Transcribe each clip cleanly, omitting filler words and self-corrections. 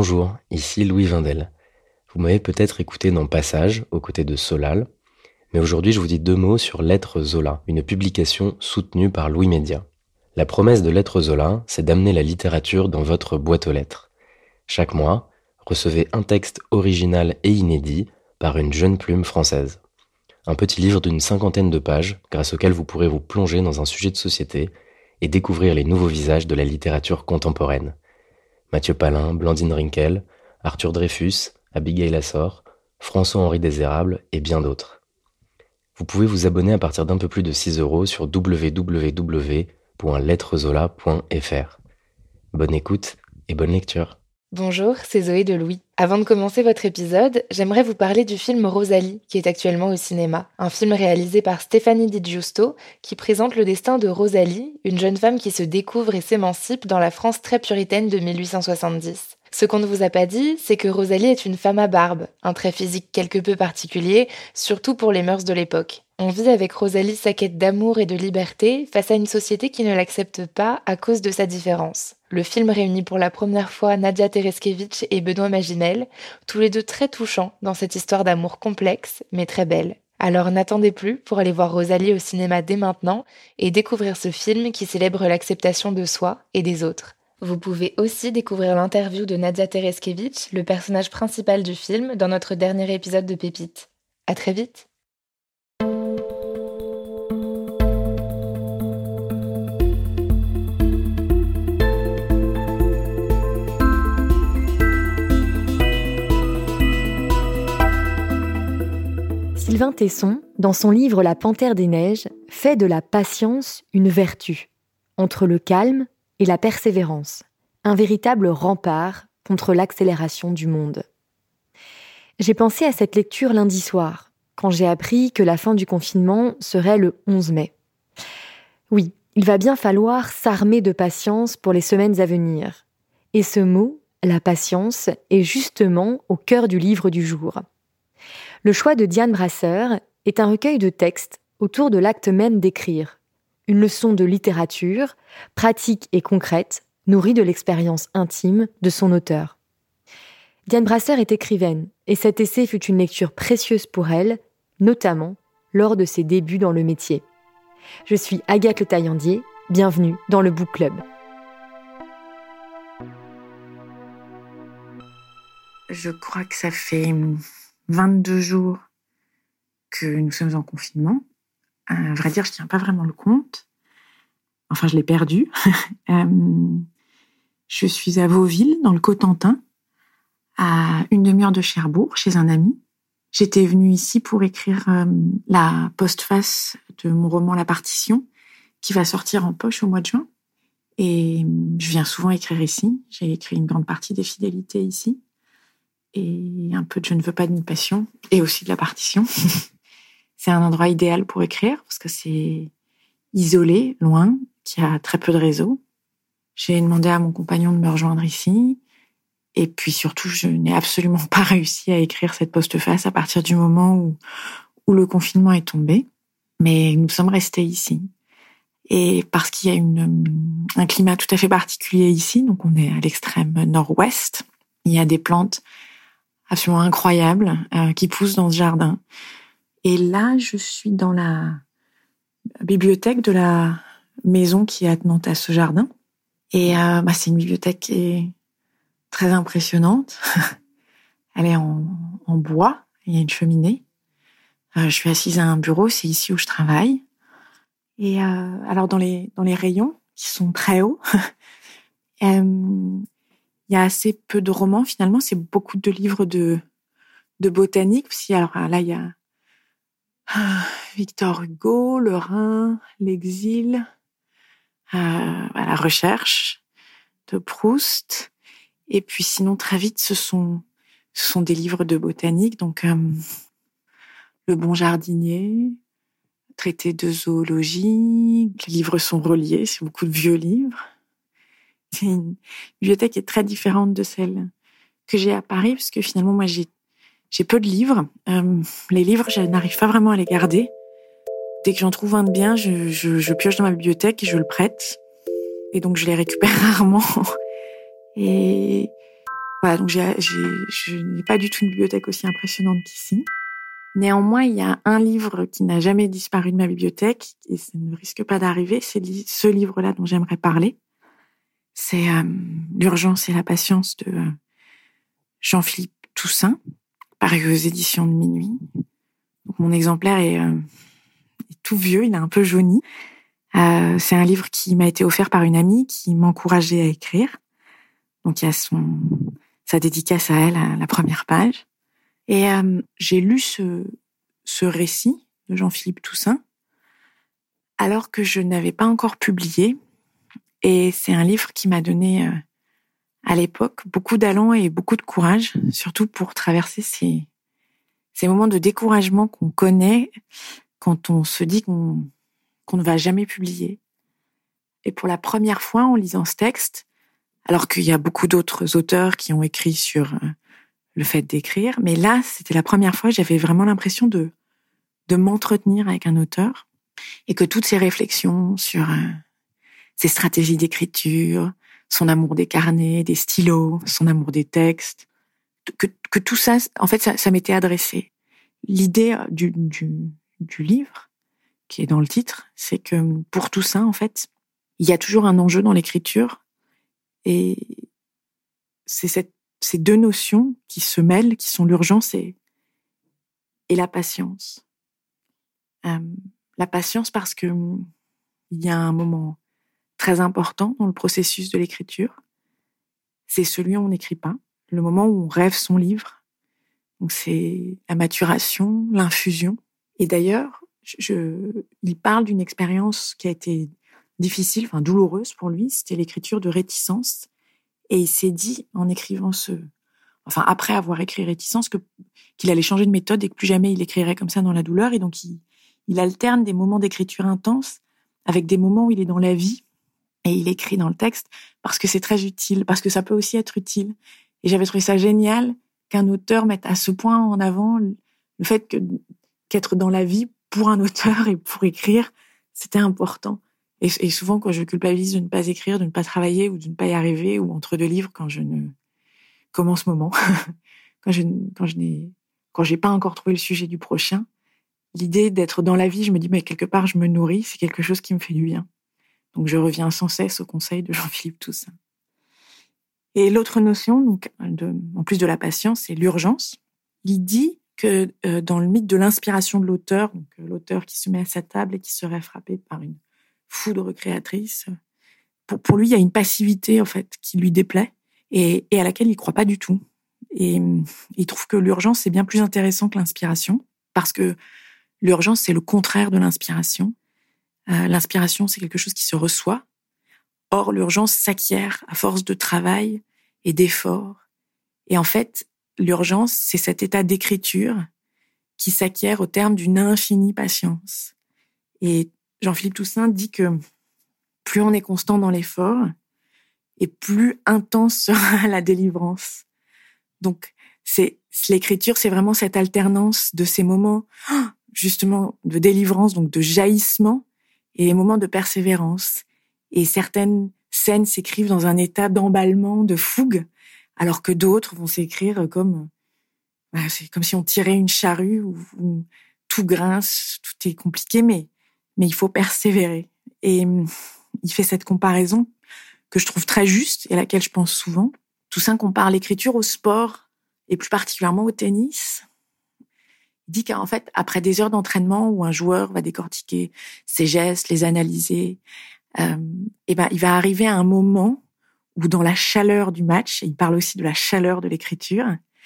Bonjour, ici Louis Vindel. Vous m'avez peut-être écouté dans Passage, aux côtés de Solal, mais aujourd'hui je vous dis 2 mots sur Lettres Zola, une publication soutenue par Louis Média. La promesse de Lettres Zola, c'est d'amener la littérature dans votre boîte aux lettres. Chaque mois, recevez un texte original et inédit par une jeune plume française. Un petit livre d'une 50aine de pages, grâce auquel vous pourrez vous plonger dans un sujet de société et découvrir les nouveaux visages de la littérature contemporaine. Mathieu Palin, Blandine Rinkel, Arthur Dreyfus, Abigail Assor, François-Henri Désérable et bien d'autres. Vous pouvez vous abonner à partir d'un peu plus de 6 € sur www.lettrezola.fr. Bonne écoute et bonne lecture. Bonjour, c'est Zoé de Louis. Avant de commencer votre épisode, j'aimerais vous parler du film Rosalie, qui est actuellement au cinéma. Un film réalisé par Stéphanie Di Giusto, qui présente le destin de Rosalie, une jeune femme qui se découvre et s'émancipe dans la France très puritaine de 1870. Ce qu'on ne vous a pas dit, c'est que Rosalie est une femme à barbe, un trait physique quelque peu particulier, surtout pour les mœurs de l'époque. On vit avec Rosalie sa quête d'amour et de liberté face à une société qui ne l'accepte pas à cause de sa différence. Le film réunit pour la première fois Nadia Tereskevitch et Benoît Magimel, tous les deux très touchants dans cette histoire d'amour complexe, mais très belle. Alors n'attendez plus pour aller voir Rosalie au cinéma dès maintenant et découvrir ce film qui célèbre l'acceptation de soi et des autres. Vous pouvez aussi découvrir l'interview de Nadia Tereskevitch, le personnage principal du film, dans notre dernier épisode de Pépites. À très vite! Sylvain Tesson, dans son livre La Panthère des Neiges, fait de la patience une vertu, entre le calme et la persévérance, un véritable rempart contre l'accélération du monde. J'ai pensé à cette lecture lundi soir, quand j'ai appris que la fin du confinement serait le 11 mai. Oui, il va bien falloir s'armer de patience pour les semaines à venir. Et ce mot, la patience, est justement au cœur du livre du jour. Le choix de Diane Brasseur est un recueil de textes autour de l'acte même d'écrire. Une leçon de littérature, pratique et concrète, nourrie de l'expérience intime de son auteur. Diane Brasseur est écrivaine, et cet essai fut une lecture précieuse pour elle, notamment lors de ses débuts dans le métier. Je suis Agathe Le Taillandier, bienvenue dans le Book Club. Je crois que ça fait 22 jours que nous sommes en confinement. À vrai dire, je ne tiens pas vraiment le compte. Enfin, je l'ai perdu. Je suis à Vauville, dans le Cotentin, à une demi-heure de Cherbourg, chez un ami. J'étais venue ici pour écrire la postface de mon roman La Partition, qui va sortir en poche au mois de juin. Et je viens souvent écrire ici. J'ai écrit une grande partie des Fidélités ici. Et un peu de Je ne veux pas d'une passion, et aussi de La Partition. C'est un endroit idéal pour écrire, parce que c'est isolé, loin, qu'il y a très peu de réseau. J'ai demandé à mon compagnon de me rejoindre ici, et puis surtout, je n'ai absolument pas réussi à écrire cette postface à partir du moment où le confinement est tombé. Mais nous sommes restés ici. Et parce qu'il y a un climat tout à fait particulier ici, donc on est à l'extrême nord-ouest, il y a des plantes absolument incroyable, qui pousse dans ce jardin. Et là, je suis dans la bibliothèque de la maison qui est attenante à ce jardin. Et c'est une bibliothèque qui est très impressionnante. Elle est en bois, il y a une cheminée. Je suis assise à un bureau, c'est ici où je travaille. Et alors dans les rayons, qui sont très hauts, il y a assez peu de romans, finalement. C'est beaucoup de livres de botanique aussi. Alors là, il y a Victor Hugo, Le Rhin, L'exil, La Recherche de Proust. Et puis sinon, très vite, ce sont des livres de botanique. Donc, Le Bon Jardinier, Traité de zoologie. Les livres sont reliés, c'est beaucoup de vieux livres. C'est une bibliothèque qui est très différente de celle que j'ai à Paris, parce que finalement, moi, j'ai peu de livres. Les livres, je n'arrive pas vraiment à les garder. Dès que j'en trouve un de bien, je pioche dans ma bibliothèque et je le prête. Et donc, je les récupère rarement. Et Voilà, donc je n'ai pas du tout une bibliothèque aussi impressionnante qu'ici. Néanmoins, il y a un livre qui n'a jamais disparu de ma bibliothèque, et ça ne risque pas d'arriver, c'est ce livre-là dont j'aimerais parler. C'est L'urgence et la patience de Jean-Philippe Toussaint, paru aux éditions de Minuit. Donc, mon exemplaire est tout vieux, il est un peu jauni. C'est un livre qui m'a été offert par une amie qui m'encourageait à écrire. Donc il y a sa dédicace à elle à la première page. Et j'ai lu ce récit de Jean-Philippe Toussaint alors que je n'avais pas encore publié. Et c'est un livre qui m'a donné à l'époque beaucoup d'allant et beaucoup de courage, surtout pour traverser ces moments de découragement qu'on connaît quand on se dit qu'on ne va jamais publier. Et pour la première fois, en lisant ce texte, alors qu'il y a beaucoup d'autres auteurs qui ont écrit sur le fait d'écrire, mais là, c'était la première fois que j'avais vraiment l'impression de m'entretenir avec un auteur et que toutes ces réflexions sur ses stratégies d'écriture, son amour des carnets, des stylos, son amour des textes, que tout ça, en fait, ça m'était adressé. L'idée du livre, qui est dans le titre, c'est que pour Toussaint, en fait, il y a toujours un enjeu dans l'écriture et c'est ces deux notions qui se mêlent, qui sont l'urgence et la patience. La patience parce que il y a un moment très important dans le processus de l'écriture. C'est celui où on n'écrit pas, le moment où on rêve son livre. Donc c'est la maturation, l'infusion. Et d'ailleurs, il parle d'une expérience qui a été difficile, enfin douloureuse pour lui. C'était l'écriture de Réticence. Et il s'est dit, en écrivant après avoir écrit Réticence, qu'il allait changer de méthode et que plus jamais il écrirait comme ça dans la douleur. Et donc, il alterne des moments d'écriture intense avec des moments où il est dans la vie et il écrit dans le texte parce que c'est très utile, parce que ça peut aussi être utile. Et j'avais trouvé ça génial qu'un auteur mette à ce point en avant le fait qu'être dans la vie pour un auteur et pour écrire, c'était important. Et souvent, quand je culpabilise de ne pas écrire, de ne pas travailler ou de ne pas y arriver, ou entre deux livres, comme en ce moment, quand j'ai pas encore trouvé le sujet du prochain, l'idée d'être dans la vie, je me dis, mais quelque part, je me nourris, c'est quelque chose qui me fait du bien. Donc, je reviens sans cesse au conseil de Jean-Philippe Toussaint. Et l'autre notion, donc, en plus de la patience, c'est l'urgence. Il dit que dans le mythe de l'inspiration de l'auteur, donc l'auteur qui se met à sa table et qui serait frappé par une foudre créatrice, pour lui, il y a une passivité en fait qui lui déplaît et à laquelle il croit pas du tout. Et il trouve que l'urgence c'est bien plus intéressant que l'inspiration parce que l'urgence c'est le contraire de l'inspiration. L'inspiration c'est quelque chose qui se reçoit. Or l'urgence s'acquiert à force de travail et d'effort. Et en fait, l'urgence c'est cet état d'écriture qui s'acquiert au terme d'une infinie patience. Et Jean-Philippe Toussaint dit que plus on est constant dans l'effort et plus intense sera la délivrance. Donc, l'écriture, c'est vraiment cette alternance de ces moments, justement, de délivrance, donc de jaillissement et les moments de persévérance. Et certaines scènes s'écrivent dans un état d'emballement, de fougue, alors que d'autres vont s'écrire c'est comme si on tirait une charrue où tout grince, tout est compliqué, mais il faut persévérer. Et il fait cette comparaison que je trouve très juste et à laquelle je pense souvent. Toussaint compare l'écriture au sport et plus particulièrement au tennis. Il dit qu'en fait, après des heures d'entraînement où un joueur va décortiquer ses gestes, les analyser, il va arriver à un moment où dans la chaleur du match, et il parle aussi de la chaleur de l'écriture,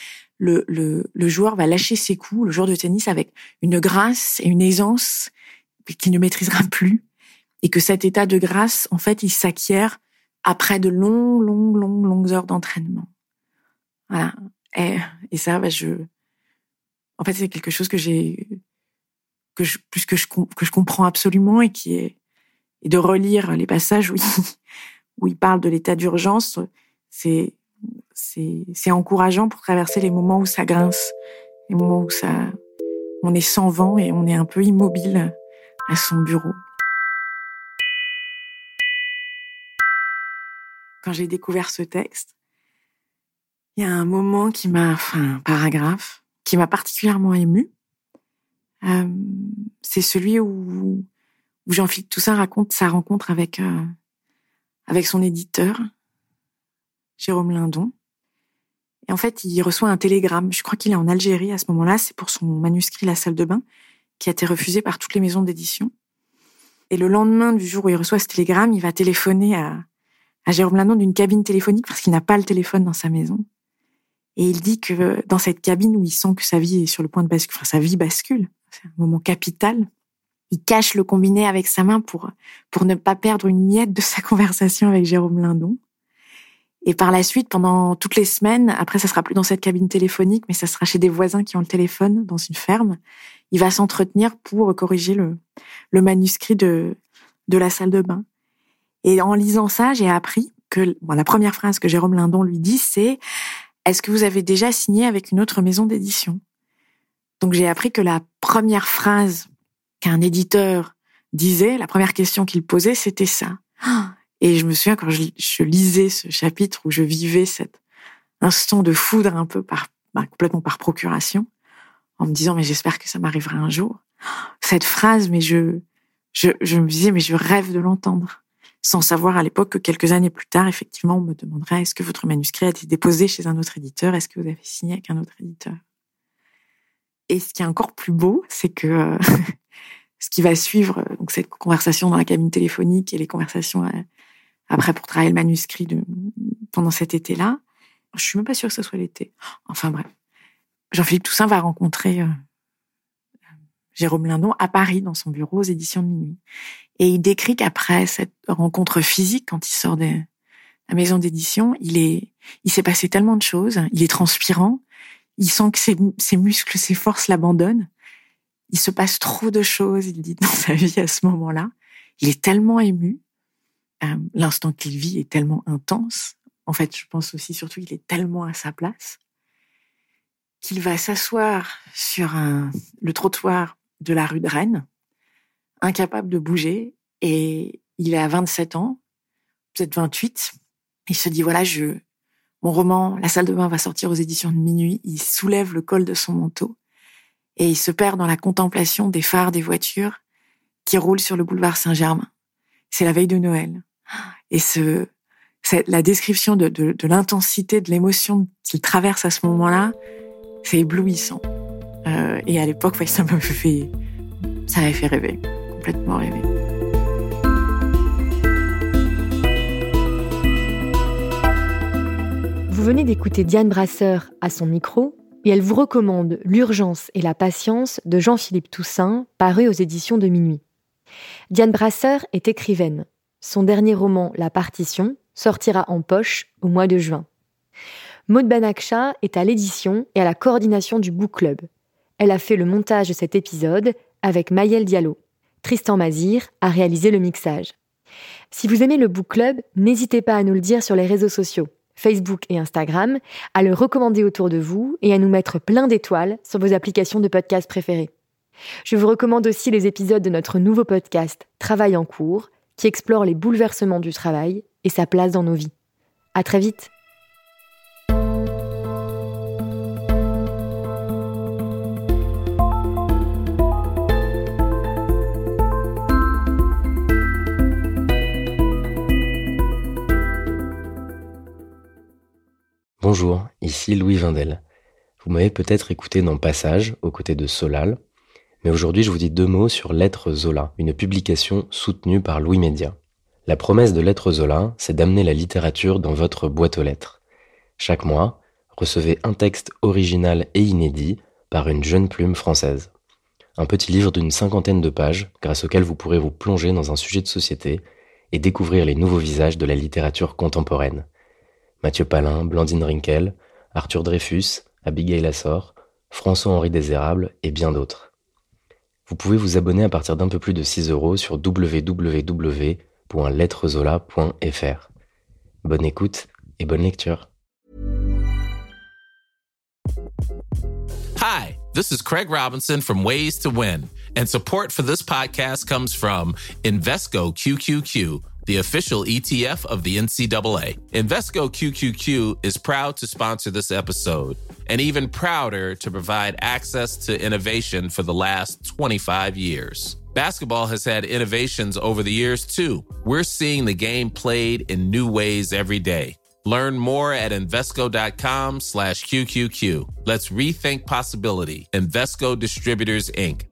le joueur va lâcher ses coups, le joueur de tennis, avec une grâce et une aisance qu'il ne maîtrisera plus. Et que cet état de grâce, en fait, il s'acquiert après de longues heures d'entraînement. Voilà. Et ça, en fait, c'est quelque chose que je comprends absolument et et de relire les passages où il parle de l'état d'urgence, c'est encourageant pour traverser les moments où ça grince, les moments où on est sans vent et on est un peu immobile à son bureau. Quand j'ai découvert ce texte, Il y a un moment un paragraphe, qui m'a particulièrement émue. C'est celui où Jean-Philippe Toussaint raconte sa rencontre avec son éditeur, Jérôme Lindon. Et en fait, il reçoit un télégramme. Je crois qu'il est en Algérie à ce moment-là. C'est pour son manuscrit La salle de bain, qui a été refusé par toutes les maisons d'édition. Et le lendemain du jour où il reçoit ce télégramme, il va téléphoner à Jérôme Lindon d'une cabine téléphonique parce qu'il n'a pas le téléphone dans sa maison. Et il dit que dans cette cabine où il sent que sa vie est sur le point de basculer, sa vie bascule, c'est un moment capital, il cache le combiné avec sa main pour ne pas perdre une miette de sa conversation avec Jérôme Lindon. Et par la suite, pendant toutes les semaines, après ça sera plus dans cette cabine téléphonique, mais ça sera chez des voisins qui ont le téléphone dans une ferme, il va s'entretenir pour corriger le manuscrit de La salle de bain. Et en lisant ça, j'ai appris que la première phrase que Jérôme Lindon lui dit, c'est « Est-ce que vous avez déjà signé avec une autre maison d'édition ?» Donc j'ai appris que la première phrase qu'un éditeur disait, la première question qu'il posait, c'était ça. Et je me souviens quand je lisais ce chapitre où je vivais cet instant de foudre un peu complètement par procuration, en me disant mais j'espère que ça m'arrivera un jour. Cette phrase, mais je me disais mais je rêve de l'entendre, sans savoir à l'époque que quelques années plus tard, effectivement, on me demanderait est-ce que votre manuscrit a été déposé chez un autre éditeur, est-ce que vous avez signé avec un autre éditeur. Et ce qui est encore plus beau, c'est que ce qui va suivre donc cette conversation dans la cabine téléphonique et les conversations après pour travailler le manuscrit pendant cet été-là, je suis même pas sûre que ce soit l'été. Enfin bref, Jean-Philippe Toussaint va rencontrer Jérôme Lindon à Paris dans son bureau aux éditions de Minuit. Et il décrit qu'après cette rencontre physique, quand il sort de la maison d'édition, il s'est passé tellement de choses, il est transpirant, il sent que ses muscles, ses forces l'abandonnent. Il se passe trop de choses, il dit, dans sa vie à ce moment-là. Il est tellement ému. L'instant qu'il vit est tellement intense. En fait, je pense aussi, surtout, il est tellement à sa place qu'il va s'asseoir sur le trottoir de la rue de Rennes, incapable de bouger. Et il est à 27 ans, peut-être 28. Il se dit, voilà, mon roman, La salle de bain, va sortir aux éditions de Minuit. Il soulève le col de son manteau et il se perd dans la contemplation des phares des voitures qui roulent sur le boulevard Saint-Germain. C'est la veille de Noël. Et la description de l'intensité de l'émotion qu'il traverse à ce moment-là, c'est éblouissant. Et à l'époque, ça m'avait fait rêver, complètement rêver. Vous venez d'écouter Diane Brasseur à son micro et elle vous recommande L'urgence et la patience de Jean-Philippe Toussaint, paru aux éditions de Minuit. Diane Brasseur est écrivaine. Son dernier roman, La partition, sortira en poche au mois de juin. Maud Banakcha est à l'édition et à la coordination du Book Club. Elle a fait le montage de cet épisode avec Maëlle Diallo. Tristan Mazir a réalisé le mixage. Si vous aimez le Book Club, n'hésitez pas à nous le dire sur les réseaux sociaux, Facebook et Instagram, à le recommander autour de vous et à nous mettre plein d'étoiles sur vos applications de podcast préférées. Je vous recommande aussi les épisodes de notre nouveau podcast Travail en cours, qui explore les bouleversements du travail et sa place dans nos vies. À très vite. Bonjour, ici Louis Vindel. Vous m'avez peut-être écouté dans Passage, aux côtés de Solal, mais aujourd'hui je vous dis 2 mots sur Lettres Zola, une publication soutenue par Louis Média. La promesse de Lettres Zola, c'est d'amener la littérature dans votre boîte aux lettres. Chaque mois, recevez un texte original et inédit par une jeune plume française. Un petit livre d'une 50aine de pages, grâce auquel vous pourrez vous plonger dans un sujet de société et découvrir les nouveaux visages de la littérature contemporaine. Mathieu Palin, Blandine Rinkel, Arthur Dreyfus, Abigail Assor, François-Henri Désérable et bien d'autres. Vous pouvez vous abonner à partir d'un peu plus de 6 € sur www.lettrezola.fr. Bonne écoute et bonne lecture. Hi, this is Craig Robinson from Ways to Win, and support for this podcast comes from Invesco QQQ, the official ETF of the NCAA. Invesco QQQ is proud to sponsor this episode, and even prouder to provide access to innovation for the last 25 years. Basketball has had innovations over the years, too. We're seeing the game played in new ways every day. Learn more at Invesco.com/QQQ. Let's rethink possibility. Invesco Distributors, Inc.